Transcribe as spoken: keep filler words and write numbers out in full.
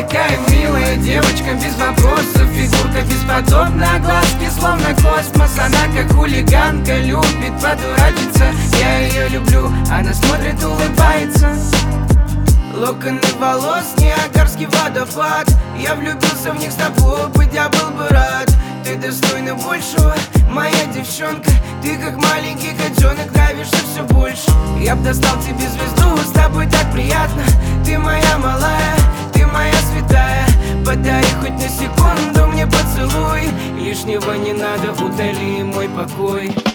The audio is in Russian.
такая милая девочка, без вопросов, фигурка бесподобна, глазки словно космос. Она как хулиганка, любит подурачиться. Я ее люблю, она смотрит, улыбается. Локоны волос, Ниагарский водопад. Я влюбился в них с тобой, быть я был бы рад. Ты достойна большего, моя девчонка. Ты как маленький котенок, нравишься все больше. Я б достал тебе звезду, с тобой так приятно. Ты моя малая, ты моя святая. Подари хоть на секунду мне поцелуй. Лишнего не надо, утоли мой покой.